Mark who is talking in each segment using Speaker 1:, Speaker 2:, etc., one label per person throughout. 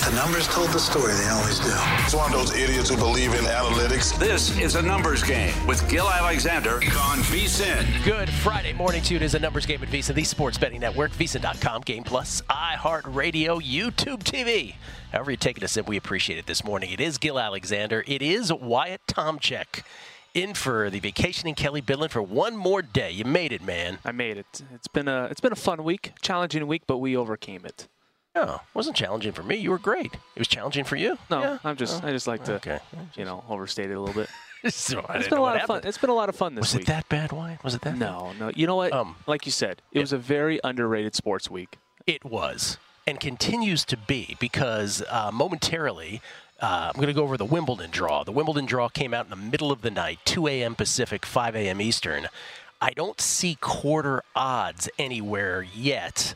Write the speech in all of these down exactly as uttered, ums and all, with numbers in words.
Speaker 1: The numbers told the story. They always do.
Speaker 2: It's one of those idiots who believe in analytics.
Speaker 3: This is a numbers game with Gil Alexander on VSiN.
Speaker 4: Good Friday morning to you. It is a numbers game at VSiN, the sports betting network, VSiN dot com, Game Plus, iHeartRadio, YouTube T V. However you're taking us in, we appreciate it this morning. It is Gil Alexander. It is Wyatt Tomchek in for the vacationing Kelly Bidlin for one more day. You made it, man.
Speaker 5: I made it. It's been a it's been a fun week, challenging week, but we overcame it.
Speaker 4: No, it wasn't challenging for me. You were great. It was challenging for you.
Speaker 5: No,
Speaker 4: yeah.
Speaker 5: I'm just
Speaker 4: oh.
Speaker 5: I just like to
Speaker 4: okay.
Speaker 5: you know overstate it a little bit.
Speaker 4: so
Speaker 5: it's been a lot of fun. It's been a lot of fun this
Speaker 4: was
Speaker 5: week.
Speaker 4: Was it that bad, Wyatt? Was it that?
Speaker 5: No, no. You know what? Um, like you said, it yeah. was a very underrated sports week.
Speaker 4: It was, and continues to be, because uh, momentarily. Uh, I'm going to go over the Wimbledon draw. The Wimbledon draw came out in the middle of the night, two a.m. Pacific, five a.m. Eastern. I don't see quarter odds anywhere yet,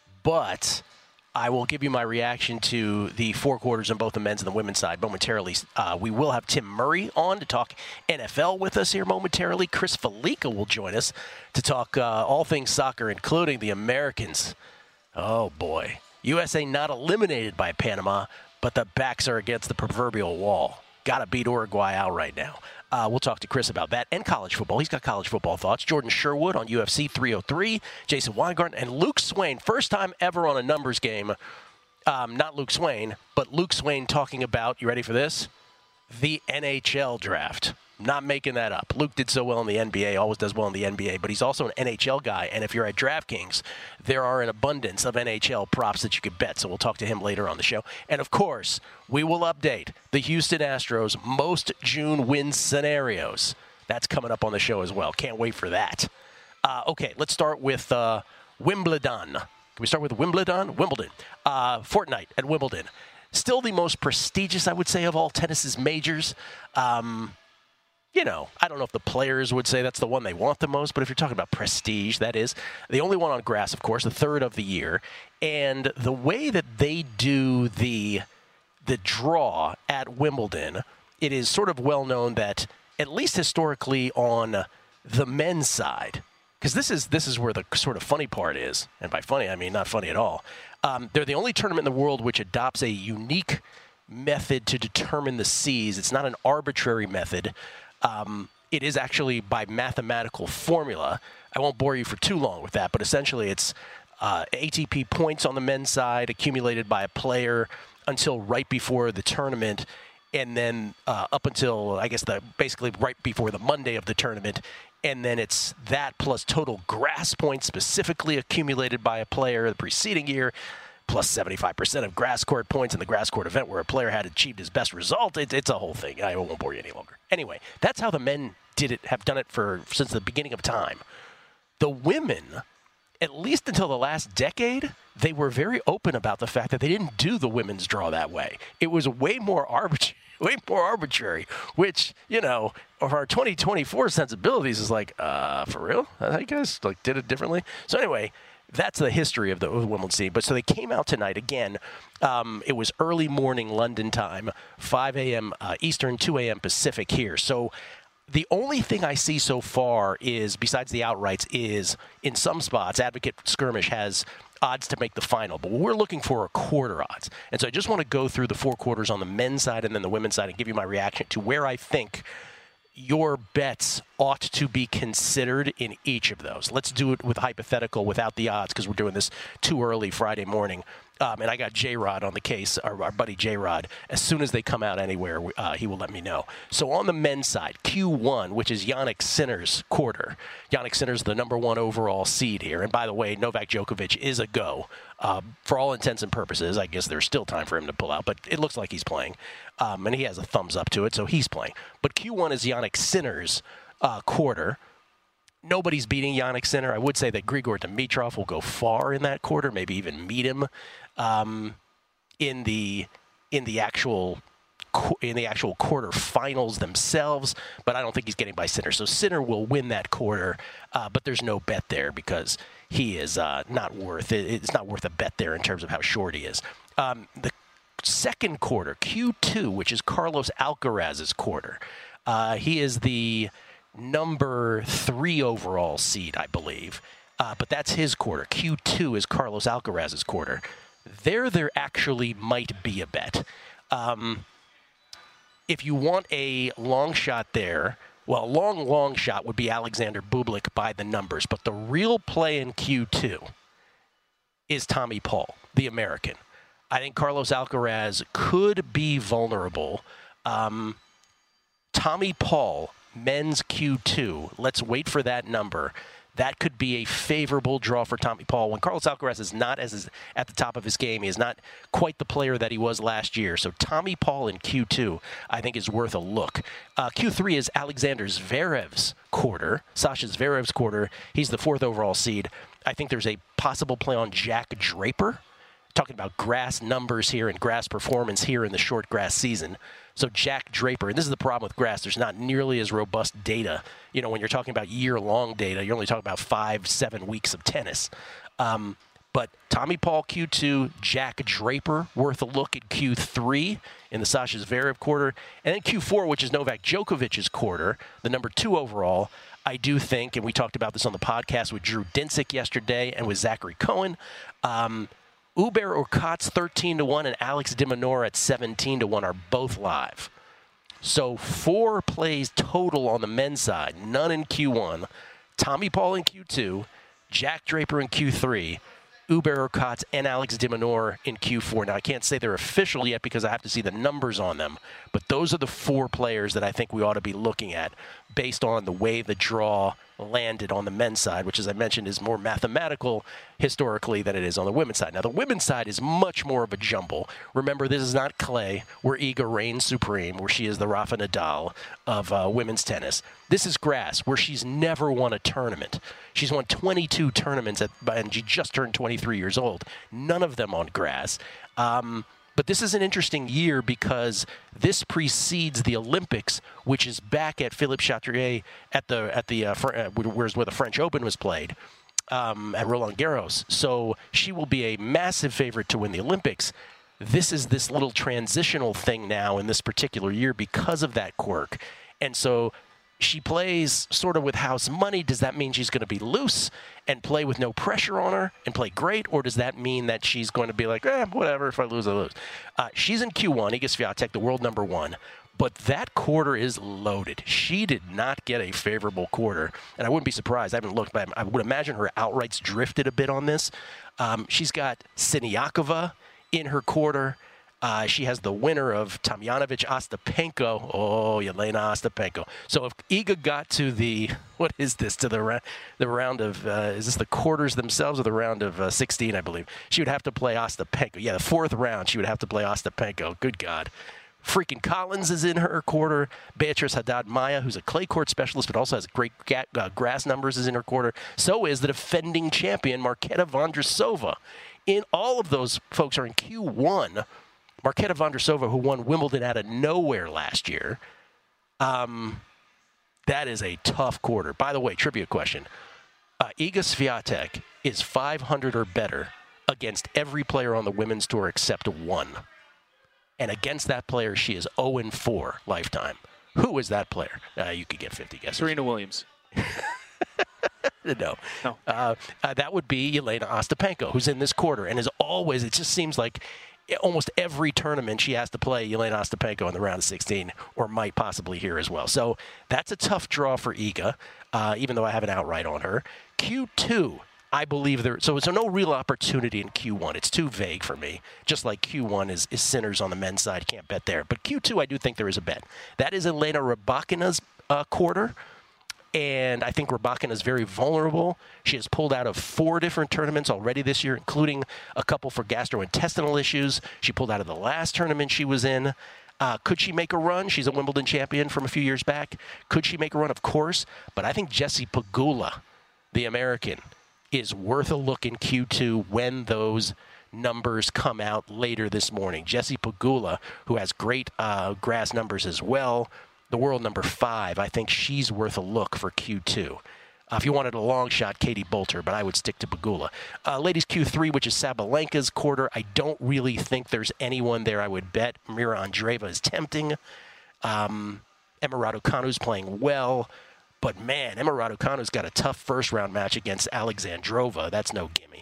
Speaker 4: but I will give you my reaction to the four quarters on both the men's and the women's side momentarily. Uh, we will have Tim Murray on to talk N F L with us here momentarily. Chris Felica will join us to talk uh, all things soccer, including the Americans. Oh, boy. U S A not eliminated by Panama, but the backs are against the proverbial wall. Got to beat Uruguay out right now. Uh, we'll talk to Chris about that and college football. He's got college football thoughts. Jordan Sherwood on U F C three oh three, Jason Weingarten, and Luke Swain. First time ever on a numbers game. Um, not Luke Swain, but Luke Swain talking about, you ready for this? The N H L draft. Not making that up. Luke did so well in the N B A, always does well in the N B A, but he's also an N H L guy. And if you're at DraftKings, there are an abundance of N H L props that you could bet. So we'll talk to him later on the show. And of course, we will update the Houston Astros most June win scenarios. That's coming up on the show as well. Can't wait for that. Uh, okay, let's start with uh, Wimbledon. Can we start with Wimbledon? Wimbledon. Uh, Fortnite at Wimbledon. Still the most prestigious, I would say, of all tennis's majors. Um... You know, I don't know if the players would say that's the one they want the most, but if you're talking about prestige, that is. The only one on grass, of course, the third of the year. And the way that they do the the draw at Wimbledon, it is sort of well known that, at least historically on the men's side, because this is this is where the sort of funny part is, and by funny, I mean not funny at all. Um, they're the only tournament in the world which adopts a unique method to determine the seeds. It's not an arbitrary method. Um, it is actually by mathematical formula. I won't bore you for too long with that, but essentially it's uh, A T P points on the men's side accumulated by a player until right before the tournament, and then uh, up until, I guess, the basically right before the Monday of the tournament, and then it's that plus total grass points specifically accumulated by a player the preceding year, plus seventy-five percent of grass court points in the grass court event where a player had achieved his best result. It, it's a whole thing. I won't bore you any longer. Anyway, that's how the men did it, have done it for since the beginning of time. The women, at least until the last decade, they were very open about the fact that they didn't do the women's draw that way. It was way more arbitrary. Way more arbitrary, which, you know, of our twenty twenty-four sensibilities is like, uh, for real? I guess like did it differently. So anyway, that's the history of the Wimbledon scene. But so they came out tonight again. Um, it was early morning London time, five a.m. Uh, Eastern, two a.m. Pacific here. So the only thing I see so far is, besides the outrights, is in some spots, Advocate Skirmish has odds to make the final, but we're looking for a quarter odds. And so I just want to go through the four quarters on the men's side and then the women's side and give you my reaction to where I think your bets ought to be considered in each of those. Let's do it with hypothetical without the odds because we're doing this too early Friday morning. Um, and I got J-Rod on the case, our, our buddy J-Rod. As soon as they come out anywhere, uh, he will let me know. So on the men's side, Q one, which is Jannik Sinner's quarter. Jannik Sinner's the number one overall seed here. And by the way, Novak Djokovic is a go. Uh, for all intents and purposes, I guess there's still time for him to pull out, but it looks like he's playing. Um, and he has a thumbs up to it, so he's playing. But Q one is Jannik Sinner's uh, quarter. Nobody's beating Jannik Sinner. I would say that Grigor Dimitrov will go far in that quarter, maybe even meet him um, in the in the actual in the actual quarterfinals themselves. But I don't think he's getting by Sinner. So Sinner will win that quarter, uh, but there's no bet there because he is uh, not worth it. It's not worth a bet there in terms of how short he is. Um, the second quarter, Q two, which is Carlos Alcaraz's quarter. Uh, he is the number three overall seed, I believe. Uh, but that's his quarter. Q two is Carlos Alcaraz's quarter. there there actually might be a bet. Um, if you want a long shot there, well, a long, long shot would be Alexander Bublik by the numbers. But the real play in Q two is Tommy Paul, the American. I think Carlos Alcaraz could be vulnerable. Um, Tommy Paul, men's Q two, let's wait for that number. That could be a favorable draw for Tommy Paul. When Carlos Alcaraz is not as his, at the top of his game, he is not quite the player that he was last year. So Tommy Paul in Q two, I think, is worth a look. Uh, Q three is Alexander Zverev's quarter, Sasha Zverev's quarter. He's the fourth overall seed. I think there's a possible play on Jack Draper. Talking about grass numbers here and grass performance here in the short grass season. So Jack Draper, and this is the problem with grass, there's not nearly as robust data. You know, when you're talking about year-long data, you're only talking about five, seven weeks of tennis. Um, but Tommy Paul Q two, Jack Draper worth a look at Q three in the Sasha Zverev quarter. And then Q four, which is Novak Djokovic's quarter, the number two overall. I do think, and we talked about this on the podcast with Drew Dinsick yesterday and with Zachary Cohen, um, Hubert Hurkacz thirteen to one and Alex de Minaur at seventeen to one are both live. So four plays total on the men's side, none in Q one. Tommy Paul in Q two, Jack Draper in Q three, Hubert Hurkacz and Alex de Minaur in Q four. Now, I can't say they're official yet because I have to see the numbers on them, but those are the four players that I think we ought to be looking at based on the way the draw landed on the men's side, which, as I mentioned, is more mathematical historically than it is on the women's side. Now, the women's side is much more of a jumble. Remember, this is not clay, where Iga reigns supreme, where she is the Rafa Nadal of uh, women's tennis. This is grass, where she's never won a tournament. She's won twenty-two tournaments, at, and she just turned twenty-three years old. None of them on grass. Um, But this is an interesting year because this precedes the Olympics, which is back at Philippe Chatrier at the at the uh, uh, where the French Open was played um, at Roland Garros. So she will be a massive favorite to win the Olympics. This is this little transitional thing now in this particular year because of that quirk, and so she plays sort of with house money. Does that mean she's going to be loose and play with no pressure on her and play great? Or does that mean that she's going to be like, eh, whatever, if I lose, I lose? Uh, she's in Q one, Iga Swiatek, the world number one. But that quarter is loaded. She did not get a favorable quarter. And I wouldn't be surprised. I haven't looked, but I would imagine her outrights drifted a bit on this. Um, she's got Siniakova in her quarter. Uh, she has the winner of Tomljanovic Ostapenko. Oh, Yelena Ostapenko. So if Iga got to the, what is this, to the, ra- the round of, uh, is this the quarters themselves or the round of uh, sixteen, I believe? She would have to play Ostapenko. Yeah, the fourth round, she would have to play Ostapenko. Good God. Freaking Collins is in her quarter. Beatrice Haddad-Maia, who's a clay court specialist but also has great ga- uh, grass numbers, is in her quarter. So is the defending champion, Marketa Vondrousova. In all of those folks are in Q one. Marketa Vondrousova, who won Wimbledon out of nowhere last year. Um, that is a tough quarter. By the way, trivia question. Uh, Iga Swiatek is five hundred or better against every player on the women's tour except one. And against that player, she is oh and four lifetime. Who is that player? Uh, you could get fifty guesses.
Speaker 5: Serena Williams.
Speaker 4: no.
Speaker 5: No.
Speaker 4: Uh, uh, that would be Yelena Ostapenko, who's in this quarter. And is always, it just seems like almost every tournament she has to play Yelena Ostapenko in the round of sixteen, or might possibly here as well. So that's a tough draw for Iga, uh, even though I have an outright on her. Q two, I believe there. So it's no real opportunity in Q one. It's too vague for me. Just like Q one is, is sinners on the men's side. Can't bet there. But Q two, I do think there is a bet. That is Elena Rybakina's uh, quarter. And I think Rybakina is very vulnerable. She has pulled out of four different tournaments already this year, including a couple for gastrointestinal issues. She pulled out of the last tournament she was in. Uh, could she make a run? She's a Wimbledon champion from a few years back. Could she make a run? Of course. But I think Jessie Pegula, the American, is worth a look in Q two when those numbers come out later this morning. Jessie Pegula, who has great uh, grass numbers as well, the world number five, I think she's worth a look for Q two. Uh, if you wanted a long shot, Katie Bolter, but I would stick to Pegula. Uh, ladies Q three, which is Sabalenka's quarter, I don't really think there's anyone there I would bet. Mira Andreeva is tempting. Um, Emma Raducanu's playing well. But, man, Emma Raducanu's got a tough first-round match against Alexandrova. That's no gimme.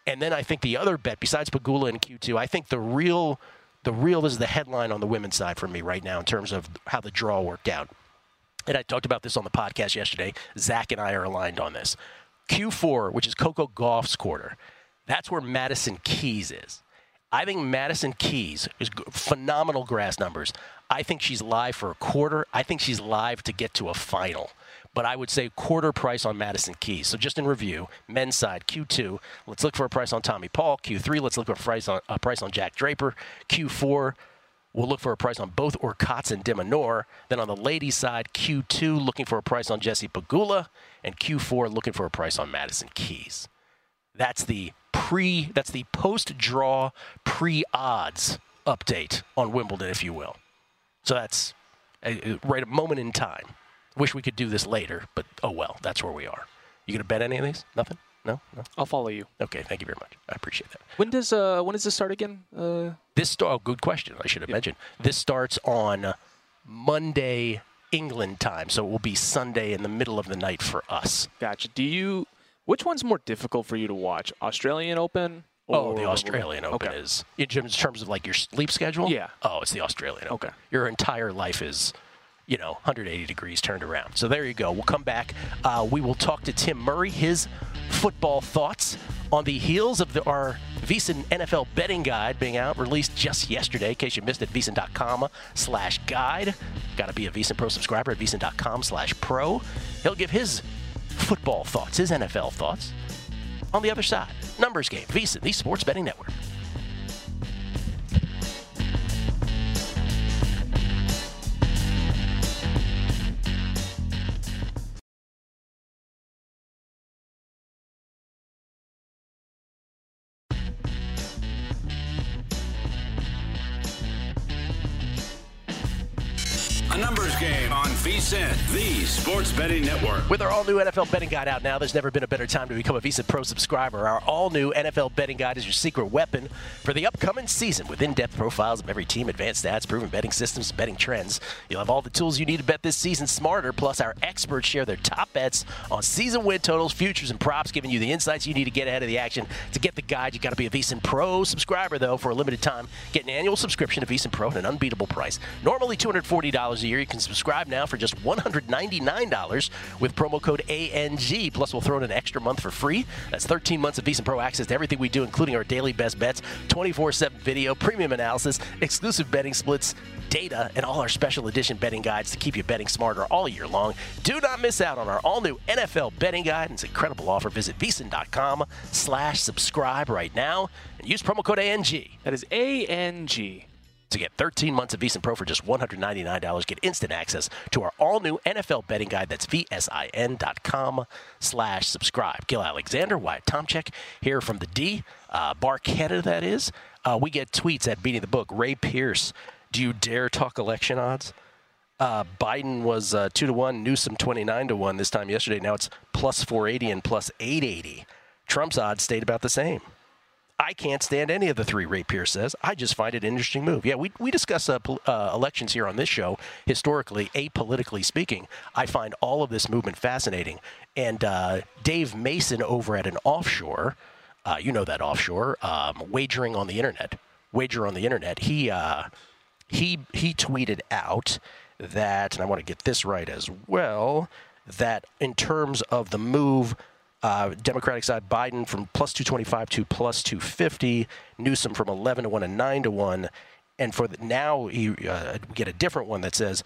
Speaker 4: And then I think the other bet, besides Pegula and Q two, I think the real, the real is the headline on the women's side for me right now in terms of how the draw worked out. And I talked about this on the podcast yesterday. Zach and I are aligned on this. Q four, which is Coco Gauff's quarter, that's where Madison Keys is. I think Madison Keys is phenomenal grass numbers. I think she's live for a quarter. I think she's live to get to a final. But I would say quarter price on Madison Keys. So just in review, men's side, Q two, let's look for a price on Tommy Paul. Q three, let's look for a price on, a price on Jack Draper. Q four, we'll look for a price on both Orkatz and Dimonor. Then on the ladies' side, Q two, looking for a price on Jessie Pegula. And Q four, looking for a price on Madison Keys. That's the pre, that's the post-draw, pre-odds update on Wimbledon, if you will. So that's a, a, right a moment in time. Wish we could do this later, but oh well, that's where we are. You gonna bet any of these? Nothing? No? No?
Speaker 5: I'll follow you.
Speaker 4: Okay, thank you very much. I appreciate that.
Speaker 5: When does uh when does this start again? Uh...
Speaker 4: This start. Oh, good question. I should have yeah. mentioned. This starts on Monday England time, so it will be Sunday in the middle of the night for us.
Speaker 5: Gotcha. Do you? Which one's more difficult for you to watch? Australian Open?
Speaker 4: Oh, the Australian Open
Speaker 5: okay.
Speaker 4: is in terms of like your sleep schedule.
Speaker 5: Yeah.
Speaker 4: Oh, it's the Australian Open.
Speaker 5: Okay.
Speaker 4: Your entire life is, you know, one hundred eighty degrees turned around. So there you go. We'll come back. Uh, we will talk to Tim Murray, his football thoughts on the heels of the, our VSiN N F L betting guide being out, released just yesterday. In case you missed it, VSiN.com slash guide. Got to be a VSiN Pro subscriber at VSiN.com slash pro. He'll give his football thoughts, his N F L thoughts. On the other side, Numbers Game, VSiN, the Sports Betting Network.
Speaker 3: Numbers Game on VSiN, the Sports Betting Network.
Speaker 4: With our all-new N F L betting guide out now, there's never been a better time to become a VSiN Pro subscriber. Our all-new N F L betting guide is your secret weapon for the upcoming season with in-depth profiles of every team, advanced stats, proven betting systems, betting trends. You'll have all the tools you need to bet this season smarter, plus our experts share their top bets on season win totals, futures, and props, giving you the insights you need to get ahead of the action. To get the guide, you got to be a VSiN Pro subscriber, though, for a limited time. Get an annual subscription to VSiN Pro at an unbeatable price. Normally two hundred forty dollars a year. You can subscribe now for just one hundred ninety-nine dollars with promo code A N G. Plus, we'll throw in an extra month for free. That's thirteen months of VSiN Pro access to everything we do, including our daily best bets, twenty-four seven video, premium analysis, exclusive betting splits, data, and all our special edition betting guides to keep you betting smarter all year long. Do not miss out on our all-new N F L betting guide. It's an incredible offer. Visit VSiN.com slash subscribe right now and use promo code A N G.
Speaker 5: That is A N G.
Speaker 4: To get thirteen months of VSiN Pro for just one hundred ninety-nine dollars, get instant access to our all-new N F L betting guide. That's VSIN.com slash subscribe. Gil Alexander, Wyatt Tomchek here from the D. Uh, Bar Canada, that is. Uh, we get tweets at Beating the Book. Ray Pierce, do you dare talk election odds? Uh, Biden was uh, two to one, Newsom twenty-nine to one this time yesterday. Now it's plus four eighty and plus eight eighty. Trump's odds stayed about the same. I can't stand any of the three, Ray Pierce says. I just find it an interesting move. Yeah, we we discuss uh, pol- uh, elections here on this show, historically, apolitically speaking. I find all of this movement fascinating. And uh, Dave Mason over at an offshore, uh, you know that offshore, um, wagering on the internet, wager on the internet, he, uh, he, he tweeted out that, and I want to get this right as well, that in terms of the move, Uh, Democratic side, Biden from plus two twenty-five to plus two fifty, Newsom from eleven to one and nine to one, and for the, now you uh, get a different one that says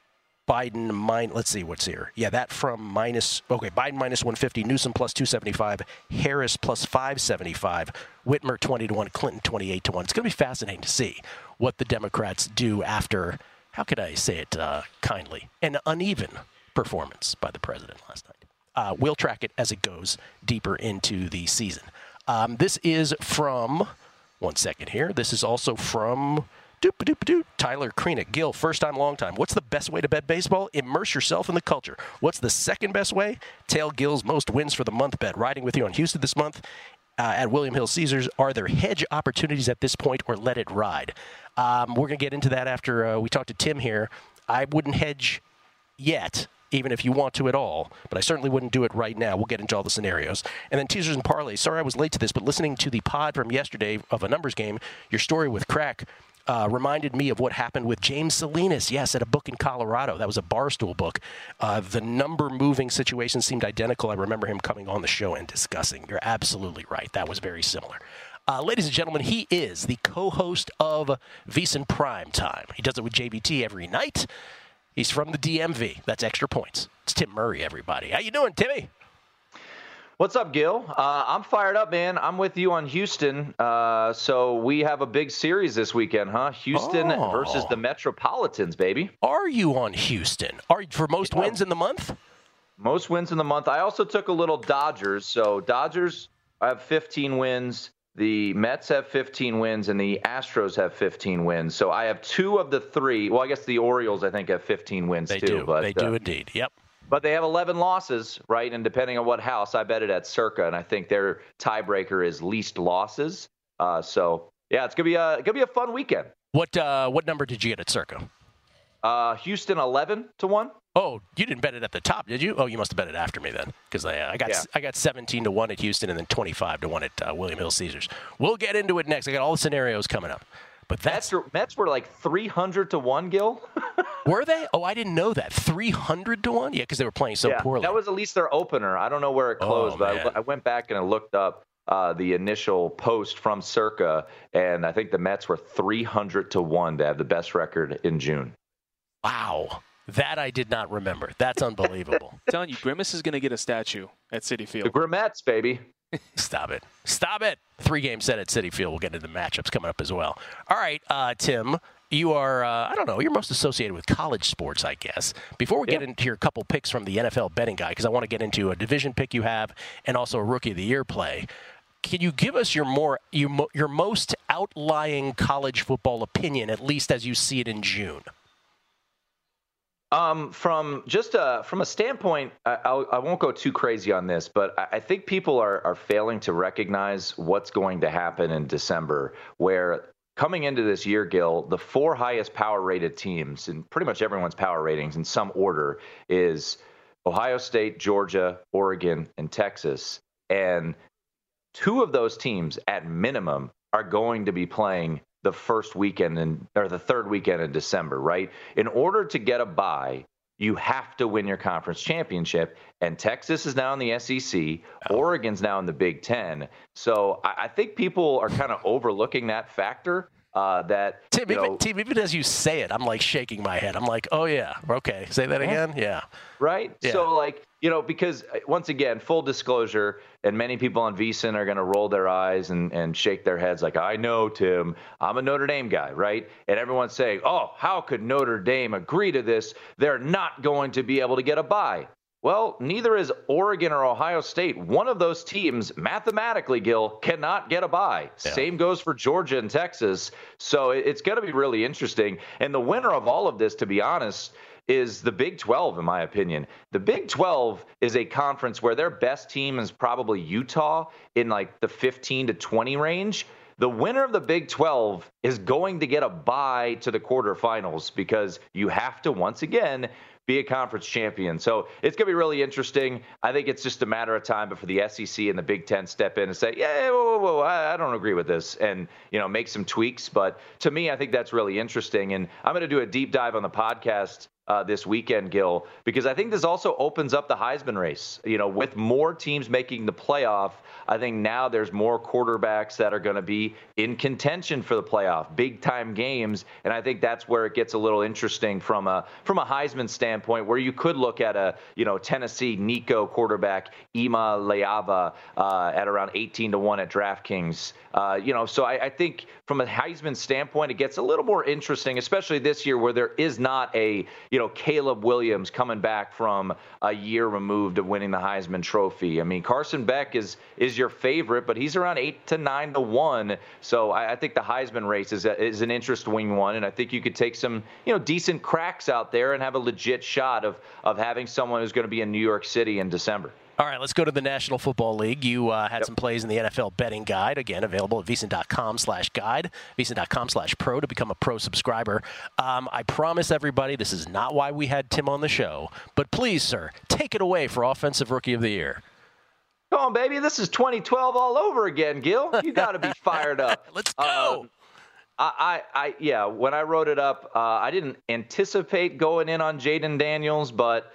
Speaker 4: Biden min- let's see what's here. Yeah, that from minus okay, Biden minus one fifty, Newsom plus two seventy-five, Harris plus five seventy-five, Whitmer twenty to one, Clinton twenty-eight to one. It's going to be fascinating to see what the Democrats do after, how could I say it uh, kindly, an uneven performance by the president last night. Uh, we'll track it as it goes deeper into the season. Um, this is from, one second here, this is also from doop-a-doop-a-doop, Tyler Kreenick. Gil, first time, long time. What's the best way to bet baseball? Immerse yourself in the culture. What's the second best way? Tail Gil's most wins for the month bet. Riding with you on Houston this month uh, at William Hill Caesars. Are there hedge opportunities at this point or let it ride? Um, we're going to get into that after uh, we talk to Tim here. I wouldn't hedge yet. even if you want to at all, but I certainly wouldn't do it right now. We'll get into all the scenarios. And then teasers and parlays. Sorry I was late to this, but listening to the pod from yesterday of a numbers game, your story with Crack uh, reminded me of what happened with James Salinas, yes, at a book in Colorado. That was a Barstool book. Uh, the number moving situation seemed identical. I remember him coming on the show and discussing. You're absolutely right. That was very similar. Uh, ladies and gentlemen, he is the co-host of VSiN Prime Time. He does it with J B T every night. He's from the D M V. That's Extra Points. It's Tim Murray, everybody. How you doing, Timmy?
Speaker 6: What's up, Gil? Uh, I'm fired up, man. I'm with you on Houston. Uh, so we have a big series this weekend, huh? Houston
Speaker 4: oh.
Speaker 6: versus the Metropolitans, baby.
Speaker 4: Are you on Houston? Are you for most yeah. wins in the month?
Speaker 6: Most wins in the month. I also took a little Dodgers. So Dodgers have fifteen wins. The Mets have fifteen wins, and the Astros have fifteen wins. So I have two of the three. Well, I guess the Orioles, I think, have fifteen wins,
Speaker 4: they
Speaker 6: too.
Speaker 4: Do.
Speaker 6: But,
Speaker 4: they do
Speaker 6: uh,
Speaker 4: indeed. Yep.
Speaker 6: But they have eleven losses, right? And depending on what house, I bet it at Circa, and I think their tiebreaker is least losses. Uh, so, yeah, it's going to be a gonna be a fun weekend.
Speaker 4: What uh, what number did you get at Circa?
Speaker 6: Uh, Houston eleven to one.
Speaker 4: Oh, you didn't bet it at the top, did you? Oh, you must have bet it after me then, because I, I got yeah. I got seventeen to one at Houston and then twenty-five to one at uh, William Hill Caesars. We'll get into it next. I got all the scenarios coming up. But that's
Speaker 6: Mets, Mets were like three hundred to one, Gil.
Speaker 4: Were they? Oh, I didn't know that. three hundred to one? Yeah, because they were playing so
Speaker 6: yeah,
Speaker 4: poorly.
Speaker 6: That was at least their opener. I don't know where it closed,
Speaker 4: oh,
Speaker 6: but I, I went back and I looked up uh, the initial post from Circa, and I think the Mets were three hundred to one to have the best record in June.
Speaker 4: Wow. That I did not remember. That's unbelievable.
Speaker 5: I'm telling you, Grimace is going to get a statue at Citi Field.
Speaker 6: The Grimettes, baby.
Speaker 4: Stop it. Stop it. Three game set at Citi Field. We'll get into the matchups coming up as well. All right, uh, Tim, you are, uh, I don't know, you're most associated with college sports, I guess. Before we yeah. get into your couple picks from the N F L betting guy, because I want to get into a division pick you have and also a Rookie of the Year play, can you give us your more your, your most outlying college football opinion, at least as you see it in June?
Speaker 6: Um, from just a, from a standpoint, I, I'll, I won't go too crazy on this, but I, I think people are, are failing to recognize what's going to happen in December, where coming into this year, Gil, the four highest power rated teams, and pretty much everyone's power ratings in some order, is Ohio State, Georgia, Oregon, and Texas. And two of those teams, at minimum, are going to be playing the first weekend in, or the third weekend in December, right? In order to get a bye, you have to win your conference championship. And Texas is now in the S E C. Oregon's now in the Big Ten. So I, I think people are kind of overlooking that factor. Uh, that
Speaker 4: Tim,
Speaker 6: you know,
Speaker 4: even, Tim, even as you say it, I'm like shaking my head. I'm like, oh yeah, okay, say that again, yeah,
Speaker 6: right. Yeah. So like, you know, because once again, full disclosure, and many people on VSiN are going to roll their eyes and, and shake their heads like, I know, Tim, I'm a Notre Dame guy, right? And everyone's saying, oh, how could Notre Dame agree to this? They're not going to be able to get a bye. Well, neither is Oregon or Ohio State. One of those teams, mathematically, Gil, cannot get a bye. Yeah. Same goes for Georgia and Texas. So it's going to be really interesting. And the winner of all of this, to be honest, is the Big twelve, in my opinion. The Big twelve is a conference where their best team is probably Utah in like the fifteen to twenty range. The winner of the Big twelve is going to get a bye to the quarterfinals because you have to, once again, be a conference champion. So it's going to be really interesting. I think it's just a matter of time before the S E C and the Big Ten step in and say, yeah, whoa, whoa, whoa, I, I don't agree with this, and, you know, make some tweaks. But to me, I think that's really interesting. And I'm going to do a deep dive on the podcast Uh, this weekend, Gil, because I think this also opens up the Heisman race. You know, with more teams making the playoff, I think now there's more quarterbacks that are going to be in contention for the playoff, big time games, and I think that's where it gets a little interesting from a from a Heisman standpoint, where you could look at a you know Tennessee Nico quarterback Ima Leava uh, at around eighteen to one at DraftKings. Uh, you know, so I, I think from a Heisman standpoint, it gets a little more interesting, especially this year where there is not a, you know, Caleb Williams coming back from a year removed of winning the Heisman Trophy. I mean, Carson Beck is is your favorite, but he's around eight to nine to one. So I, I think the Heisman race is a, is an interesting one, and I think you could take some, you know, decent cracks out there and have a legit shot of of having someone who's going to be in New York City in December.
Speaker 4: All right, let's go to the National Football League. You uh, had
Speaker 6: Yep.
Speaker 4: some plays in the N F L betting guide, again, available at VSiN.com slash guide, VSiN.com slash pro to become a pro subscriber. Um, I promise everybody this is not why we had Tim on the show, but please, sir, take it away for Offensive Rookie of the Year.
Speaker 6: Come on, baby. This is twenty twelve all over again, Gil. You got to be fired up.
Speaker 4: Let's go.
Speaker 6: Um, I, I, I, yeah, when I wrote it up, uh, I didn't anticipate going in on Jaden Daniels, but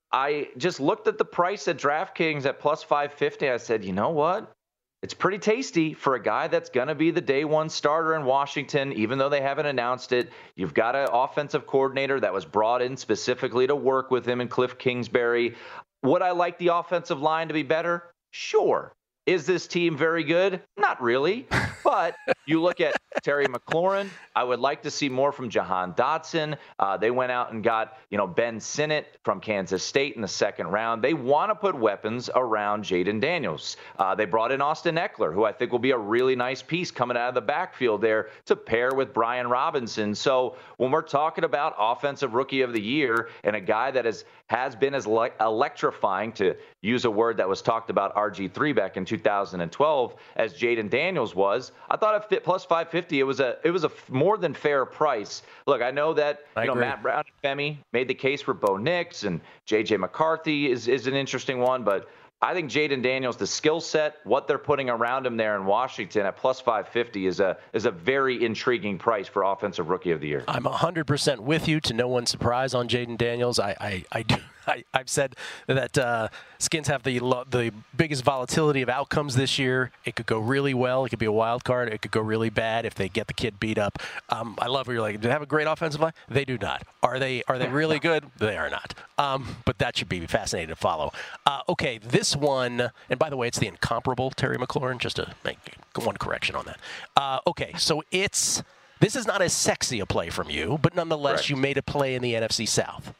Speaker 6: I just looked at the price at DraftKings at plus five fifty. I said, you know what? It's pretty tasty for a guy that's going to be the day one starter in Washington, even though they haven't announced it. You've got an offensive coordinator that was brought in specifically to work with him and Cliff Kingsbury. Would I like the offensive line to be better? Sure. Is this team very good? Not really. But you look at Terry McLaurin. I would like to see more from Jahan Dotson. Uh, they went out and got, you know, Ben Sinnott from Kansas State in the second round. They want to put weapons around Jaden Daniels. Uh, they brought in Austin Eckler, who I think will be a really nice piece coming out of the backfield there to pair with Brian Robinson. So when we're talking about Offensive Rookie of the Year and a guy that is, has been as le- electrifying, to use a word that was talked about R G three back in two thousand twelve, as Jaden Daniels was, I thought at fit plus five fifty, it was a it was a f- more than fair price. Look, I know that
Speaker 4: I
Speaker 6: you know
Speaker 4: agree.
Speaker 6: Matt Brown and Femi made the case for Bo Nix, and J J McCarthy is is an interesting one, but I think Jaden Daniels, the skill set, what they're putting around him there in Washington at plus five fifty is a is a very intriguing price for Offensive Rookie of the Year.
Speaker 4: I'm one hundred percent with you, to no one's surprise, on Jaden Daniels. I, I, I do. I, I've said that uh, Skins have the lo- the biggest volatility of outcomes this year. It could go really well. It could be a wild card. It could go really bad if they get the kid beat up. Um, I love where you're like, do they have a great offensive line? They do not. Are they Are they really good? They are not. Um, but that should be fascinating to follow. Uh, okay, this one, and by the way, it's the incomparable Terry McLaurin, just to make one correction on that. Uh, okay, so it's this is not as sexy a play from you, but nonetheless,
Speaker 6: Correct.
Speaker 4: you made a play in the N F C South.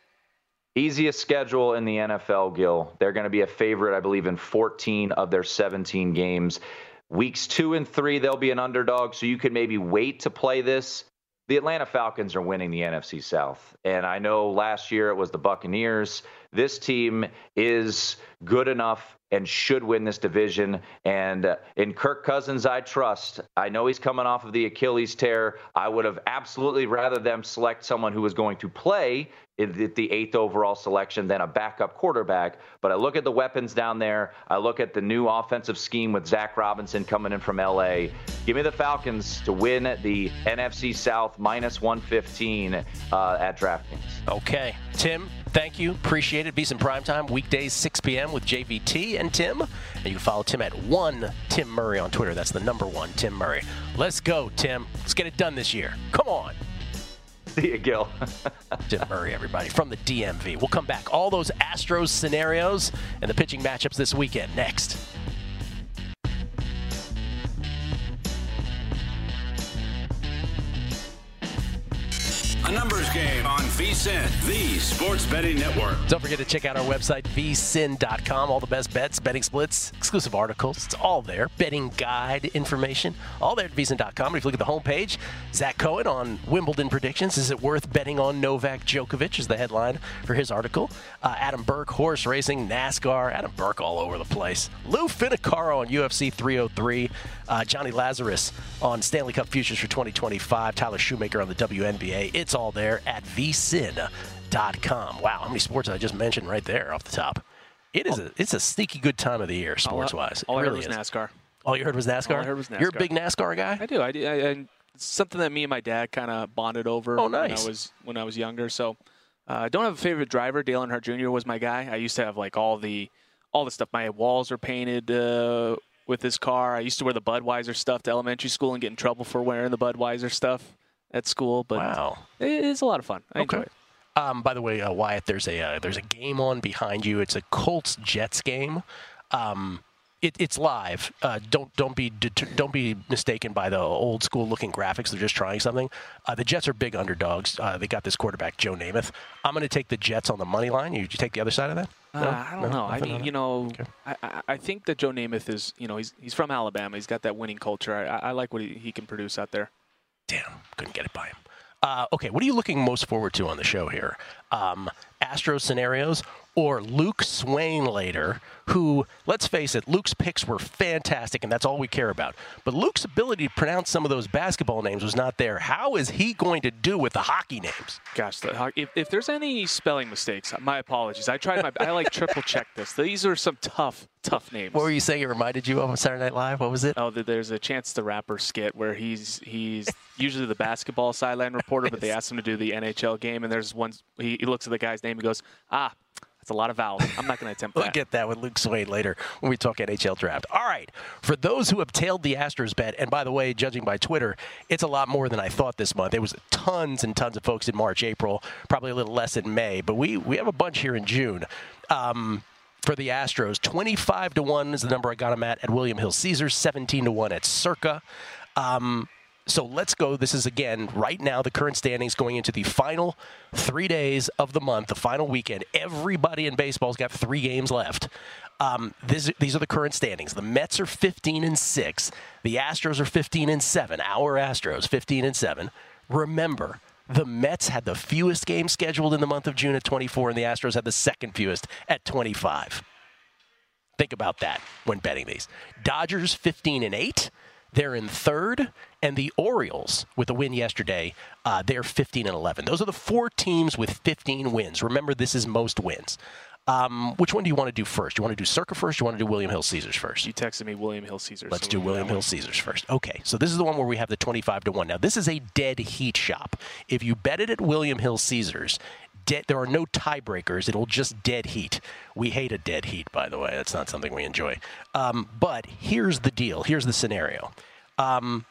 Speaker 6: Easiest schedule in the N F L, Gil. They're going to be a favorite, I believe, in fourteen of their seventeen games. Weeks two and three, they'll be an underdog, so you could maybe wait to play this. The Atlanta Falcons are winning the N F C South. And I know last year it was the Buccaneers. This team is good enough and should win this division. And uh, in Kirk Cousins, I trust. I know he's coming off of the Achilles tear. I would have absolutely rather them select someone who was going to play at the eighth overall selection than a backup quarterback. But I look at the weapons down there. I look at the new offensive scheme with Zach Robinson coming in from L A. Give me the Falcons to win the N F C South minus one fifteen uh, at DraftKings.
Speaker 4: Okay. Tim, thank you. Appreciate it. VSiN Primetime, weekdays, six p.m. with J V T and Tim. And you can follow Tim at one Tim Murray on Twitter. That's the number one, Tim Murray. Let's go, Tim. Let's get it done this year. Come on.
Speaker 6: See you, Gil.
Speaker 4: Tim Murray, everybody, from the D M V. We'll come back. All those Astros scenarios and the pitching matchups this weekend next.
Speaker 3: A numbers game on VSiN, the Sports Betting Network.
Speaker 4: Don't forget to check out our website, V S I N dot com. All the best bets, betting splits, exclusive articles. It's all there. Betting guide information, all there at V S I N dot com. And if you look at the homepage, Zach Cohen on Wimbledon predictions. Is it worth betting on Novak Djokovic is the headline for his article. Uh, Adam Burke, horse racing, NASCAR. Adam Burke all over the place. Lou Finicaro on U F C three oh three. Uh, Johnny Lazarus on Stanley Cup Futures for twenty twenty-five. Tyler Shoemaker on the W N B A. It's all there at V S I N dot com. Wow, how many sports I just mentioned right there off the top. It is a it's a sneaky good time of the year, sports-wise.
Speaker 5: All, all
Speaker 4: it
Speaker 5: I
Speaker 4: really
Speaker 5: heard was
Speaker 4: is.
Speaker 5: NASCAR.
Speaker 4: All you heard was NASCAR?
Speaker 5: All I heard was NASCAR.
Speaker 4: You're a big NASCAR guy?
Speaker 5: I do. I do. I, and it's something that me and my dad kind of bonded over
Speaker 4: Oh,
Speaker 5: when
Speaker 4: nice.
Speaker 5: I was when I was younger. So uh, I don't have a favorite driver. Dale Earnhardt Junior was my guy. I used to have like all the all the stuff. My walls are painted uh, with this car. I used to wear the Budweiser stuff to elementary school and get in trouble for wearing the Budweiser stuff at school. But
Speaker 4: Wow.
Speaker 5: it is a lot of fun. I enjoy it.
Speaker 4: Um, by the way, uh, Wyatt, there's a uh, there's a game on behind you. It's a Colts Jets game. Um, it, it's live. Uh, don't don't be det- don't be mistaken by the old school looking graphics. They're just trying something. Uh, the Jets are big underdogs. Uh, they got this quarterback Joe Namath. I'm going to take the Jets on the money line. You, you take the other side of that?
Speaker 5: Uh,
Speaker 4: No?
Speaker 5: I don't
Speaker 4: No?
Speaker 5: know. I
Speaker 4: Nothing
Speaker 5: mean,
Speaker 4: on
Speaker 5: you
Speaker 4: it?
Speaker 5: know,
Speaker 4: Okay.
Speaker 5: I, I, I think that Joe Namath is, you know, he's he's from Alabama. He's got that winning culture. I, I like what he, he can produce out there.
Speaker 4: Damn, couldn't get it by him. Uh, okay, what are you looking most forward to on the show here? Um, Astros scenarios or Luke Swain later, who, let's face it, Luke's picks were fantastic, and that's all we care about. But Luke's ability to pronounce some of those basketball names was not there. How is he going to do with the hockey names?
Speaker 5: Gosh, the, if, if there's any spelling mistakes, my apologies. I tried my I like triple check this. These are some tough, tough names.
Speaker 4: What were you saying? It reminded you of Saturday Night Live. What was it?
Speaker 5: Oh, there's a Chance the Rapper skit where he's he's usually the basketball sideline reporter, but they asked him to do the N H L game, and there's one. He, he looks at the guy's name and goes, ah. That's a lot of vowels. I'm not going to attempt that.
Speaker 4: We'll get that with Luke Swain later when we talk N H L draft. All right. For those who have tailed the Astros bet, and by the way, judging by Twitter, it's a lot more than I thought this month. There was tons and tons of folks in March, April, probably a little less in May, but we, we have a bunch here in June. Um, for the Astros, twenty-five to one is the number I got them at at William Hill Caesars, seventeen to one at Circa. Um, So let's go. This is, again, right now, the current standings going into the final three days of the month, the final weekend. Everybody in baseball's got three games left. Um, this, these are the current standings. The Mets are fifteen and six. The Astros are fifteen and seven. Our Astros, fifteen and seven. Remember, the Mets had the fewest games scheduled in the month of June at twenty-four, and the Astros had the second fewest at twenty-five. Think about that when betting these. Dodgers, fifteen and eight. They're in third, and the Orioles, with a win yesterday, uh, they're fifteen and eleven. Those are the four teams with fifteen wins. Remember, this is most wins. Um, which one do you want to do first? Do you want to do Circa first? Or do you want to do William Hill Caesars first?
Speaker 5: You texted me William Hill Caesars.
Speaker 4: Let's
Speaker 5: so
Speaker 4: do
Speaker 5: we'll
Speaker 4: William Hill Caesars first. Okay, so this is the one where we have the twenty-five to one. Now, this is a dead heat shop. If you bet it at William Hill Caesars, dead, there are no tiebreakers. It'll just dead heat. We hate a dead heat, by the way. That's not something we enjoy. Um, but here's the deal. Here's the scenario. Um,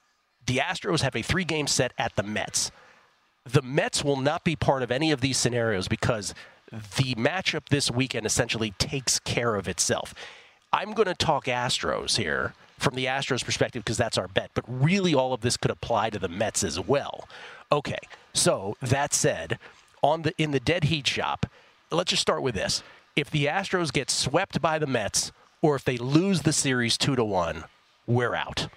Speaker 4: the Astros have a three-game set at the Mets. The Mets will not be part of any of these scenarios because the matchup this weekend essentially takes care of itself. I'm going to talk Astros here from the Astros perspective because that's our bet, but really all of this could apply to the Mets as well. Okay, so that said, on the in the dead heat shop, let's just start with this. If the Astros get swept by the Mets or if they lose the series two to one, we're out.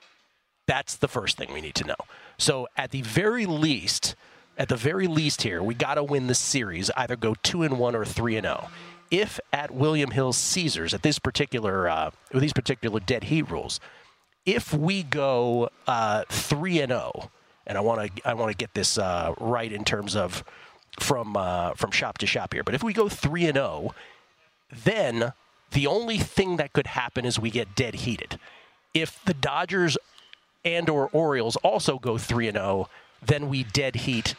Speaker 4: That's the first thing we need to know. So at the very least, at the very least here, we got to win the series, either go two and one or three and zero. If at William Hill Caesars, at this particular, uh, with these particular dead heat rules, if we go uh, three and zero, and I want to, I want to get this uh, right in terms of from uh, from shop to shop here, but if we go three and zero, then the only thing that could happen is we get dead heated. If the Dodgers and or Orioles also go three and oh, then we dead heat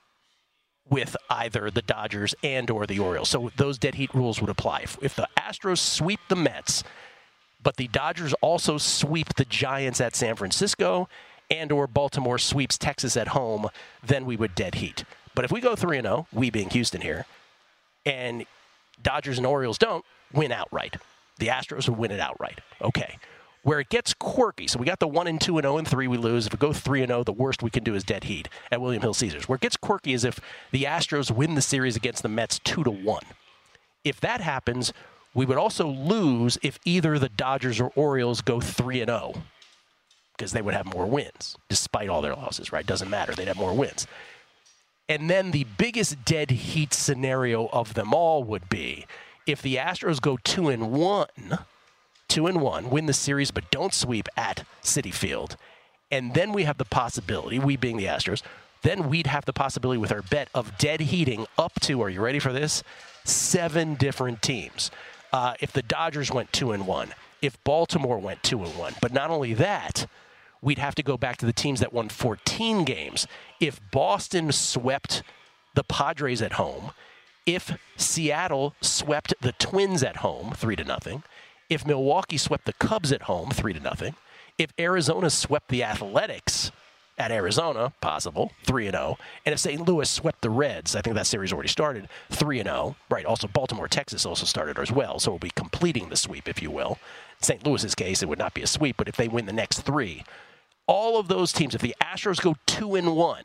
Speaker 4: with either the Dodgers and or the Orioles. So those dead heat rules would apply. If, if the Astros sweep the Mets, but the Dodgers also sweep the Giants at San Francisco and or Baltimore sweeps Texas at home, then we would dead heat. But if we go three and oh, we being Houston here, and Dodgers and Orioles don't, win outright. The Astros would win it outright. Okay. Where it gets quirky, so we got the one and two and oh and three we lose. If we go three and oh, the worst we can do is dead heat at William Hill Caesars. Where it gets quirky is if the Astros win the series against the Mets two to one. If that happens, we would also lose if either the Dodgers or Orioles go three and oh, because they would have more wins, despite all their losses, right? Doesn't matter. They'd have more wins. And then the biggest dead heat scenario of them all would be if the Astros go two and one, two and one, win the series but don't sweep at Citi Field, and then we have the possibility, we being the Astros, then we'd have the possibility with our bet of dead heating up to, are you ready for this? Seven different teams. Uh, if the Dodgers went two and one, if Baltimore went two and one, but not only that, we'd have to go back to the teams that won fourteen games. If Boston swept the Padres at home, if Seattle swept the Twins at home, three to nothing, if Milwaukee swept the Cubs at home, three to nothing, if Arizona swept the Athletics at Arizona, possible, three and oh, and if Saint Louis swept the Reds, I think that series already started, three and oh, right? Also, Baltimore, Texas also started as well, so we'll be completing the sweep, if you will. In Saint Louis's case, it would not be a sweep, but if they win the next three, all of those teams, if the Astros go two and one,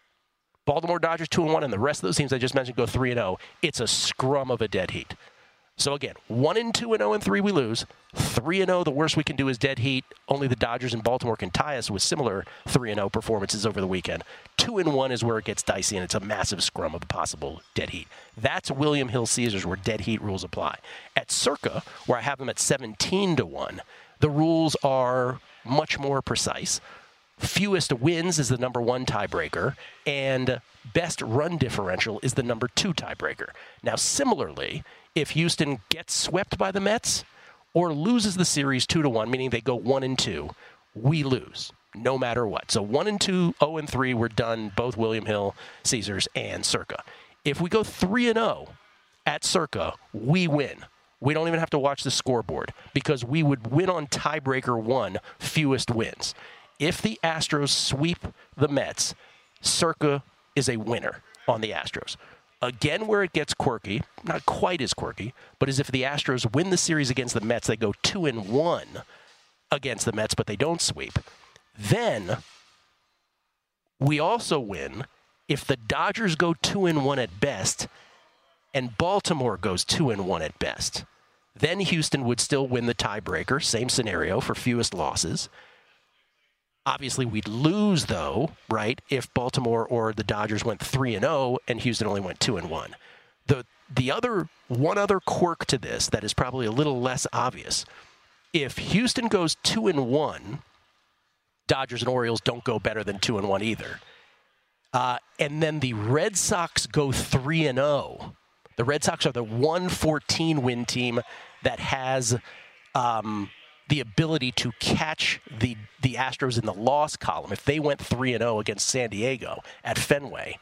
Speaker 4: Baltimore Dodgers two and one, and the rest of those teams I just mentioned go three and oh, it's a scrum of a dead heat. So again, one and two and zero and three we lose. Three and zero, the worst we can do is dead heat. Only the Dodgers and Baltimore can tie us with similar three and zero performances over the weekend. Two and one is where it gets dicey, and it's a massive scrum of possible dead heat. That's William Hill Caesars, where dead heat rules apply. At Circa, where I have them at seventeen to one, the rules are much more precise. Fewest wins is the number one tiebreaker, and best run differential is the number two tiebreaker. Now, similarly, if Houston gets swept by the Mets or loses the series two to one, meaning they go one and two, we lose no matter what. So one and two, zero and three, we're done. Both William Hill, Caesars, and Circa. If we go three and zero at Circa, we win. We don't even have to watch the scoreboard because we would win on tiebreaker one, fewest wins. If the Astros sweep the Mets, Circa is a winner on the Astros. Again, where it gets quirky, not quite as quirky, but as if the Astros win the series against the Mets, they go two and one against the Mets, but they don't sweep. Then we also win if the Dodgers go two and one at best and Baltimore goes two and one at best. Then Houston would still win the tiebreaker, same scenario for fewest losses. Obviously, we'd lose, though, right, if Baltimore or the Dodgers went three and oh and Houston only went two and one. The the other one other quirk to this that is probably a little less obvious, if Houston goes two and one, Dodgers and Orioles don't go better than two and one either. Uh, and then the Red Sox go three and oh. The Red Sox are the one fourteen win team that has um, the ability to catch the the Astros in the loss column. If they went three and oh against San Diego at Fenway,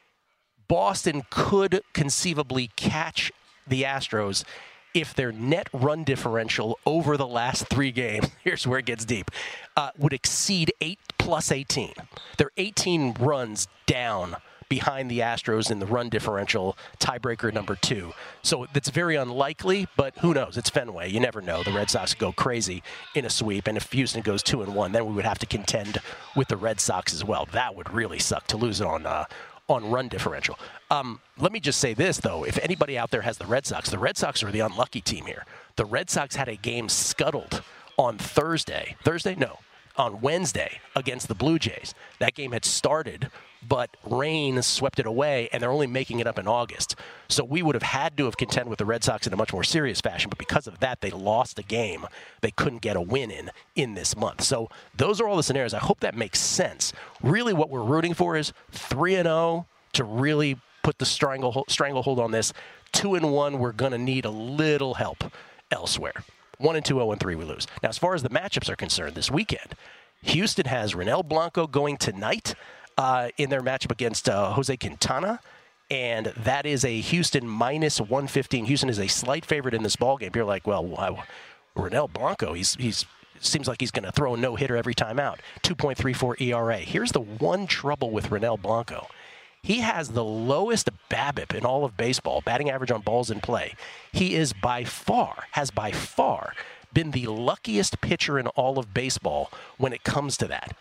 Speaker 4: Boston could conceivably catch the Astros if their net run differential over the last three games, here's where it gets deep, uh, would exceed eight plus eighteen. They're eighteen runs down behind the Astros in the run differential, tiebreaker number two. So that's very unlikely, but who knows? It's Fenway. You never know. The Red Sox go crazy in a sweep, and if Houston goes two and one, then we would have to contend with the Red Sox as well. That would really suck to lose it on uh, on run differential. Um, let me just say this, though. If anybody out there has the Red Sox, the Red Sox are the unlucky team here. The Red Sox had a game scuttled on Thursday. Thursday? No. On Wednesday against the Blue Jays. That game had started, but rain swept it away, and they're only making it up in August. So we would have had to have contended with the Red Sox in a much more serious fashion, but because of that, they lost a game they couldn't get a win in in this month. So those are all the scenarios. I hope that makes sense. Really what we're rooting for is three and oh to really put the stranglehold, stranglehold on this. two and one, we're going to need a little help elsewhere. one and two, oh and three, we lose. Now, as far as the matchups are concerned this weekend, Houston has Ronel Blanco going tonight uh, in their matchup against uh, Jose Quintana, and that is a Houston minus one fifteen. Houston is a slight favorite in this ballgame. You're like, well, wow, Ronel Blanco, he's he's seems like he's going to throw a no-hitter every time out. two point three four E R A. Here's the one trouble with Ronel Blanco. He has the lowest BABIP in all of baseball, batting average on balls in play. He is by far, has by far, been the luckiest pitcher in all of baseball when it comes to that.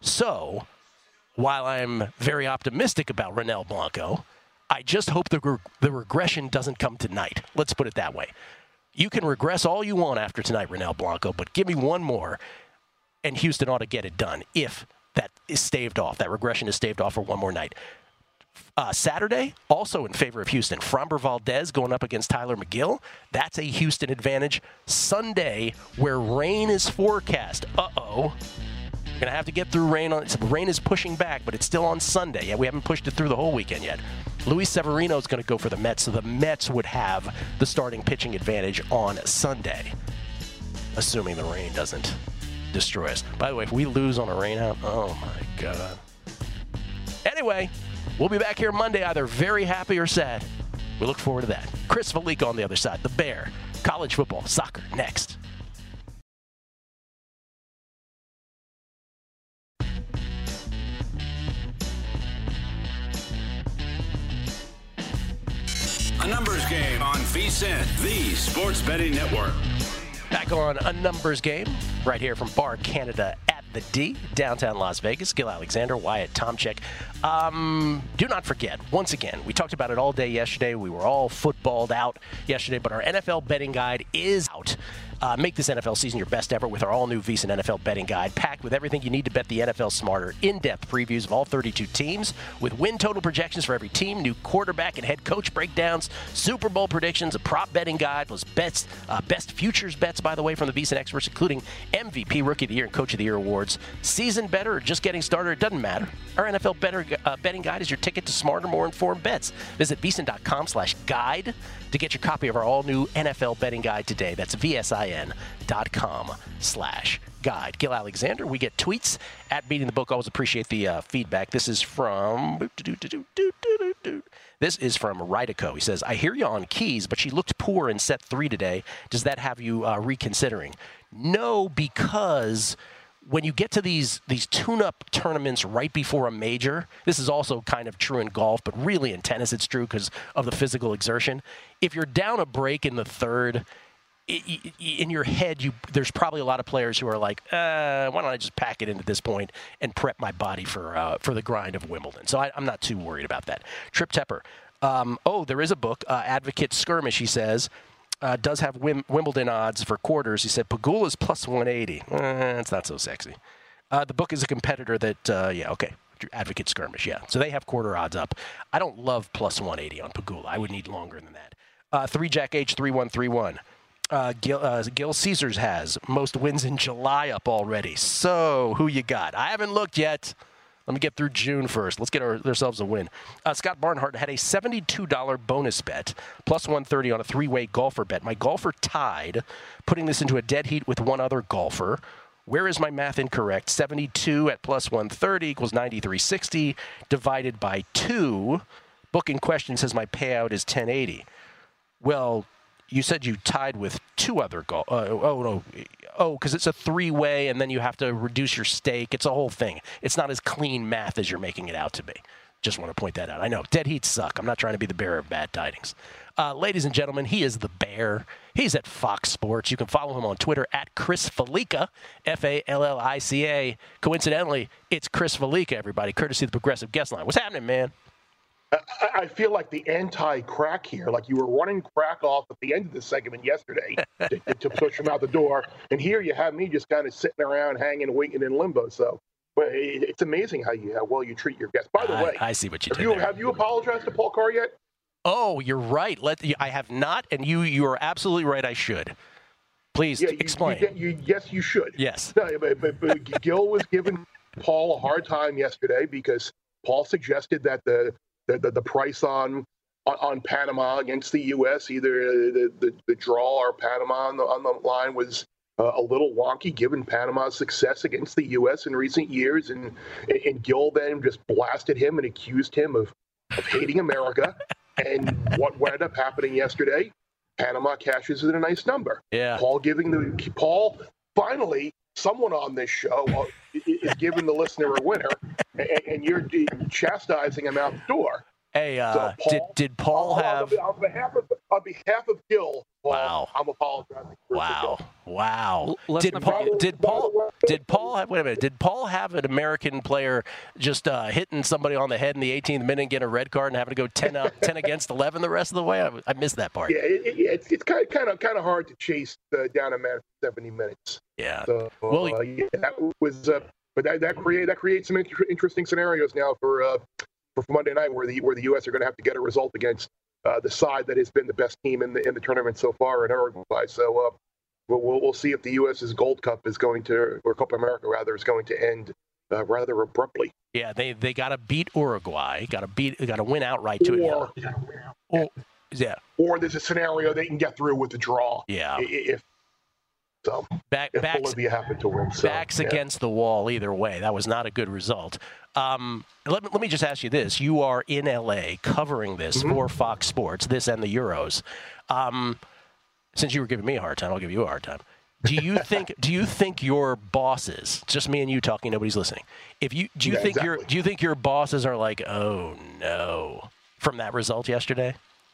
Speaker 4: So, while I'm very optimistic about Ronel Blanco, I just hope the, re- the regression doesn't come tonight. Let's put it that way. You can regress all you want after tonight, Ronel Blanco, but give me one more, and Houston ought to get it done if that is staved off, that regression is staved off for one more night. Uh, Saturday, also in favor of Houston. Framber Valdez going up against Tyler McGill. That's a Houston advantage. Sunday, where rain is forecast. Uh-oh. We're going to have to get through rain. On, rain is pushing back, but it's still on Sunday. Yeah, we haven't pushed it through the whole weekend yet. Luis Severino is going to go for the Mets, so the Mets would have the starting pitching advantage on Sunday, assuming the rain doesn't destroy us. By the way, if we lose on a rain out, oh my God. Anyway, we'll be back here Monday, either very happy or sad. We look forward to that. Chris Valika on the other side. The Bear. College football. Soccer. Next.
Speaker 3: A numbers game on VSiN, the Sports Betting Network.
Speaker 4: Back on A Numbers Game, right here from Bar Canada at the the D, downtown Las Vegas. Gil Alexander, Wyatt Tomczyk. Um, do not forget, once again, we talked about it all day yesterday. We were all footballed out yesterday, but our N F L betting guide is out. Uh, make this N F L season your best ever with our all-new VSiN N F L betting guide, packed with everything you need to bet the N F L smarter. In-depth previews of all thirty-two teams, with win total projections for every team, new quarterback and head coach breakdowns, Super Bowl predictions, a prop betting guide, plus best uh, best futures bets, by the way, from the VSiN experts, including M V P, Rookie of the Year, and Coach of the Year awards. Season better or just getting started, it doesn't matter. Our N F L better, uh, betting guide is your ticket to smarter, more informed bets. Visit VSiN.com slash guide to get your copy of our all-new N F L betting guide today. That's V S I N dot com slash guide. Gil Alexander, we get tweets at Beating the Book. Always appreciate the uh, feedback. This is from... This is from Rydico. He says, I hear you on Keys, but she looked poor in set three today. Does that have you uh, reconsidering? No, because... when you get to these these tune-up tournaments right before a major, this is also kind of true in golf, but really in tennis it's true because of the physical exertion. If you're down a break in the third, it, in your head, you there's probably a lot of players who are like, uh, why don't I just pack it in at this point and prep my body for uh, for the grind of Wimbledon? So I, I'm not too worried about that. Trip Tepper. Um, oh, there is a book, uh, Advocate Skirmish, he says. Uh, does have Wim- Wimbledon odds for quarters. He said Pegula's plus one eighty. Eh, it's not so sexy. Uh, the book is a competitor that, uh, yeah, okay. Advocate Skirmish, yeah. So they have quarter odds up. I don't love plus one eighty on Pegula. I would need longer than that. Uh, three Jack H three one three one. Uh, Gil, uh, Gil Caesars has most wins in July up already. So who you got? I haven't looked yet. Let me get through June first. Let's get our, ourselves a win. Uh, Scott Barnhart had a seventy-two dollars bonus bet, plus one thirty on a three-way golfer bet. My golfer tied, putting this into a dead heat with one other golfer. Where is my math incorrect? seventy-two at plus one thirty equals ninety-three sixty divided by two. Book in question says my payout is ten eighty. Well, you said you tied with two other golf. Uh, oh, no. Oh, because it's a three-way, and then you have to reduce your stake. It's a whole thing. It's not as clean math as you're making it out to be. Just want to point that out. I know. Dead heats suck. I'm not trying to be the bearer of bad tidings. Uh, ladies and gentlemen, he is the Bear. He's at Fox Sports. You can follow him on Twitter at Chris Fallica, F A L L I C A. Coincidentally, it's Chris Fallica, everybody, courtesy of the Progressive Guest Line. What's happening, man?
Speaker 7: I feel like the anti-crack here, like you were running crack off at the end of the segment yesterday to, to push him out the door, and here you have me just kind of sitting around, hanging, waiting in limbo. So, but it's amazing how you how well you treat your guests. By the
Speaker 4: I,
Speaker 7: way,
Speaker 4: I see what you
Speaker 7: have
Speaker 4: did
Speaker 7: you,
Speaker 4: there.
Speaker 7: have you apologized to Paul Carr yet?
Speaker 4: Oh, you're right. Let I have not, and you you are absolutely right. I should. Please
Speaker 7: yeah, you,
Speaker 4: explain.
Speaker 7: You, you, yes, you should.
Speaker 4: Yes.
Speaker 7: No, but, but, but Gil was giving Paul a hard time yesterday because Paul suggested that the The, the, the price on, on on Panama against the U S, either the, the, the draw or Panama on the, on the line was uh, a little wonky given Panama's success against the U S in recent years. And, and Gil then just blasted him and accused him of, of hating America. And what ended up happening yesterday, Panama cashes in a nice number.
Speaker 4: Yeah.
Speaker 7: Paul giving the Paul finally, someone on this show is giving the listener a winner, and, and you're chastising him out the door.
Speaker 4: Hey, uh,
Speaker 7: so Paul,
Speaker 4: did did Paul
Speaker 7: on,
Speaker 4: have?
Speaker 7: On behalf of on behalf of Gil, Paul,
Speaker 4: Wow.
Speaker 7: I'm apologizing.
Speaker 4: Wow, wow.
Speaker 5: Let's
Speaker 4: Did
Speaker 5: not
Speaker 4: Paul?
Speaker 5: forget-
Speaker 4: Did Paul? Did Paul have? Wait a minute. Did Paul have an American player just uh, hitting somebody on the head in the eighteenth minute, and getting a red card, and having to go ten up, ten against eleven the rest of the way? I, I missed that part.
Speaker 7: Yeah, it, it, it's it's kind of kind of kind of hard to chase uh, down a man for seventy minutes.
Speaker 4: Yeah.
Speaker 7: So
Speaker 4: Well,
Speaker 7: uh, yeah, that was, uh, but that that create that creates some inter- interesting scenarios now for uh, for Monday night, where the where the U S are going to have to get a result against uh, the side that has been the best team in the in the tournament so far in Uruguay. So uh, we'll, we'll we'll see if the US's Gold Cup is going to, or Copa America rather, is going to end uh, rather abruptly.
Speaker 4: Yeah, they they got to beat Uruguay. Got to beat. Got to win outright to
Speaker 7: Or,
Speaker 4: it. Or, yeah.
Speaker 7: or there's a scenario they can get through with the draw.
Speaker 4: Yeah.
Speaker 7: i- If so,
Speaker 4: Back
Speaker 7: if
Speaker 4: backs
Speaker 7: Bolivia happened to win. So,
Speaker 4: backs
Speaker 7: yeah.
Speaker 4: against the wall either way. That was not a good result. Um, let, me, let me just ask you this. You are in L A covering this
Speaker 7: Mm-hmm.
Speaker 4: for Fox Sports, this and the Euros. Um, since you were giving me a hard time, I'll give you a hard time. Do you think do you think your bosses, just me and you talking, nobody's listening. If you do you
Speaker 7: Yeah,
Speaker 4: think your
Speaker 7: exactly.
Speaker 4: do you think your bosses are like, "Oh no," from that result yesterday?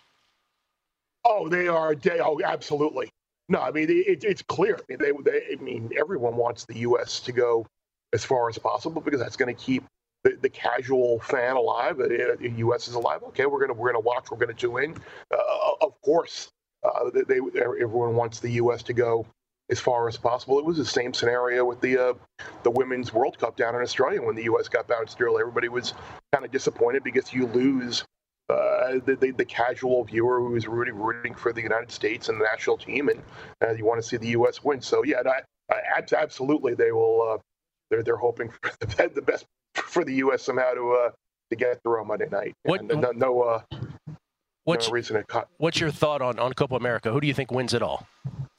Speaker 7: Oh, they are. They, oh, absolutely. No, I mean it, it's clear. I mean, they, they, I mean, everyone wants the U S to go as far as possible, because that's going to keep the, the casual fan alive. The U S is alive. Okay, we're gonna we're gonna watch. We're gonna tune in. Uh, of course, uh, they, they everyone wants the U S to go as far as possible. It was the same scenario with the uh, the Women's World Cup down in Australia when the U S got bounced early. Everybody was kind of disappointed because you lose uh, the, the the casual viewer who is rooting rooting for the United States and the national team, and uh, you want to see the U S win. So yeah, I, I, absolutely they will. Uh, they're they're hoping for the, the best for the U S somehow to uh, to get through on Monday night.
Speaker 4: What,
Speaker 7: and no no, uh,
Speaker 4: what's,
Speaker 7: no reason to cut.
Speaker 4: What's your thought on on Copa America? Who do you think wins it all?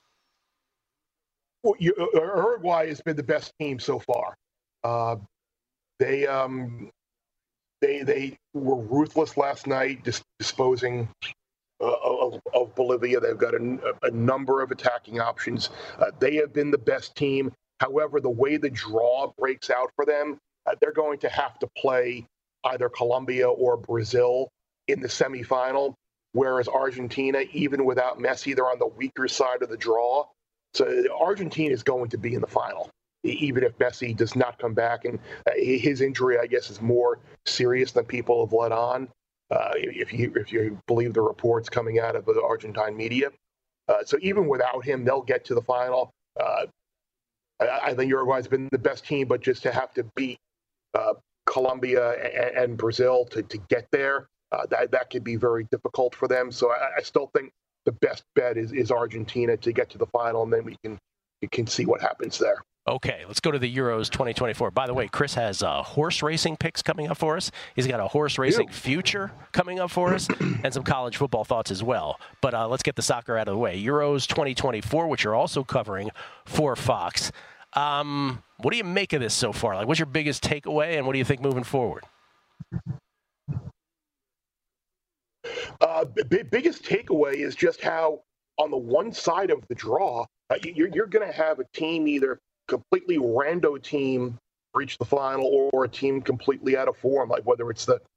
Speaker 7: Well, you, uh, Uruguay has been the best team so far. Uh, they um, they they were ruthless last night, dis- disposing uh, of, of Bolivia. They've got a, a number of attacking options. Uh, they have been the best team. However, the way the draw breaks out for them, uh, they're going to have to play either Colombia or Brazil in the semifinal. Whereas Argentina, even without Messi, they're on the weaker side of the draw. So Argentina is going to be in the final, even if Messi does not come back. And uh, his injury, I guess, is more serious than people have let on, uh, if you if you believe the reports coming out of the Argentine media. Uh, so even without him, they'll get to the final. Uh, I, I think Uruguay's been the best team, but just to have to beat uh, Colombia and, and Brazil to, to get there, uh, that that could be very difficult for them. So I, I still think the best bet is, is Argentina to get to the final, and then we can we can see what happens there.
Speaker 4: Okay, let's go to the Euros twenty twenty-four. By the way, Chris has uh, horse racing picks coming up for us. He's got a horse racing future coming up for us, and some college football thoughts as well. But uh, let's get the soccer out of the way. Euros twenty twenty-four, which you're also covering for Fox. Um, what do you make of this so far? Like, what's your biggest takeaway, and what do you think moving forward?
Speaker 7: Uh, b- biggest takeaway is just how on the one side of the draw, uh, you're, you're going to have a team, either completely rando team reach the final, or, or a team completely out of form, like whether it's the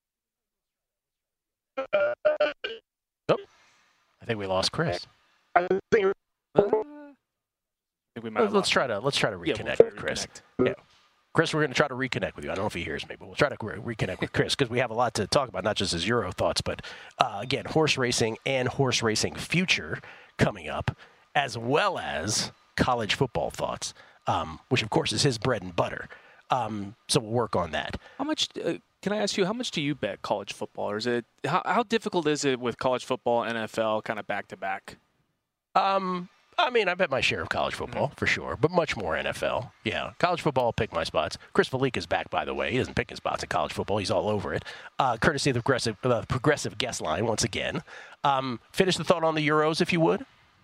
Speaker 7: uh,
Speaker 4: oh, I think we lost Chris.
Speaker 7: I think,
Speaker 5: uh, I think we might
Speaker 4: let's, let's try to let's try to reconnect
Speaker 5: yeah, we'll
Speaker 4: with Chris.
Speaker 5: Reconnect.
Speaker 4: Yeah. Chris, we're going to try to reconnect with you. I don't know if he hears me, but we'll try to re- reconnect with Chris because we have a lot to talk about, not just his Euro thoughts, but, uh, again, horse racing and horse racing future coming up, as well as college football thoughts, um, which, of course, is his bread and butter. Um, so we'll work on that.
Speaker 5: How much, uh, can I ask you, how much do you bet college football? Or is it, how, how difficult is it with college football, N F L, kind of back-to-back?
Speaker 4: Um... I mean, I bet my share of college football, for sure, but much more N F L. Yeah, college football, I'll pick my spots. Chris Felic is back, by the way. He doesn't pick his spots in college football. He's all over it. Uh, courtesy of the progressive, uh, progressive guest line, once again. Um, finish the thought on the Euros, if you would.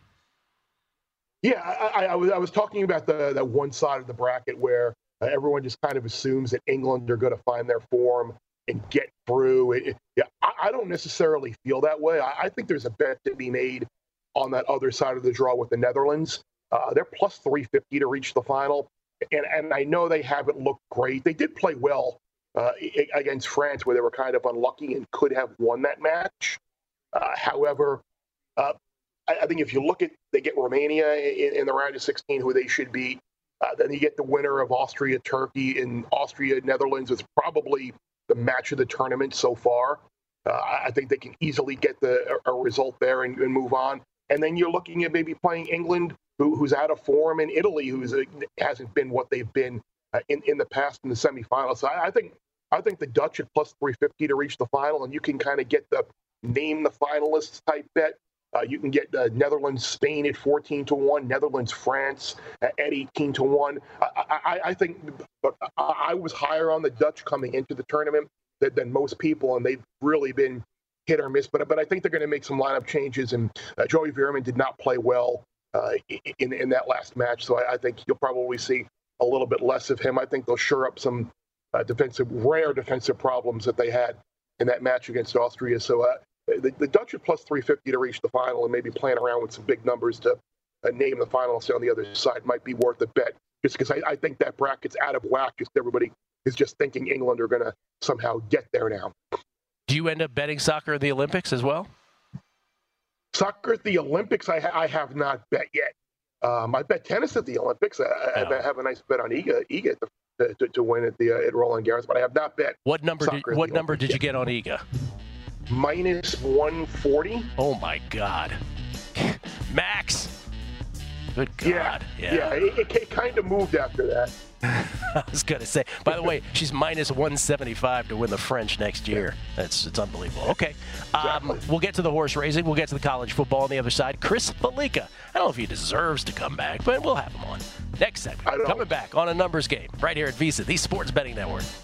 Speaker 7: Yeah, I, I, I, was, I was talking about the that one side of the bracket where uh, everyone just kind of assumes that England are going to find their form and get through. It, it, yeah, I, I don't necessarily feel that way. I, I think there's a bet to be made on that other side of the draw with the Netherlands. Uh, they're plus three fifty to reach the final. And and I know they haven't looked great. They did play well uh, against France, where they were kind of unlucky and could have won that match. Uh, however, uh, I, I think if you look at, they get Romania in, in the round of sixteen, who they should beat. Uh, then you get the winner of Austria, Turkey, and Austria, Netherlands is probably the match of the tournament so far. Uh, I think they can easily get the a result there and, and move on. And then you're looking at maybe playing England, who, who's out of form, and Italy, who uh, hasn't been what they've been uh, in, in the past in the semifinals. So I, I think I think the Dutch at plus three fifty to reach the final, and you can kind of get the name the finalists type bet. Uh, you can get uh, Netherlands, Spain at fourteen to one, Netherlands, France uh, at eighteen to one. I, I, I think but I was higher on the Dutch coming into the tournament than, than most people, and they've really been hit or miss, but but I think they're going to make some lineup changes, and uh, Joey Veerman did not play well uh, in in that last match, so I, I think you'll probably see a little bit less of him. I think they'll shore up some uh, defensive, rare defensive problems that they had in that match against Austria. So uh, the, the Dutch are plus three fifty to reach the final, and maybe playing around with some big numbers to uh, name the finalists on the other side might be worth a bet, just because I, I think that bracket's out of whack. Just everybody is just thinking England are going to somehow get there now.
Speaker 4: Do you end up betting soccer at the Olympics as well?
Speaker 7: Soccer at the Olympics, I, ha- I have not bet yet. Um, I bet tennis at the Olympics. I, oh. I have a nice bet on Iga, Iga at the to, to, to win at the uh, at Roland Garros, but I have not bet.
Speaker 4: What number? Did, what number did you get on Iga?
Speaker 7: Minus one forty.
Speaker 4: Oh my God, Max. Good God.
Speaker 7: Yeah,
Speaker 4: yeah.
Speaker 7: yeah it, it, it kind of moved after that.
Speaker 4: I was going to say, by the way, she's minus one seventy-five to win the French next year. That's It's unbelievable. Okay. Um,
Speaker 7: Exactly.
Speaker 4: We'll get to the horse racing. We'll get to the college football on the other side. Chris Fallica. I don't know if he deserves to come back, but we'll have him on. Next segment. Coming back on A Numbers Game right here at VSiN, the Sports Betting Network.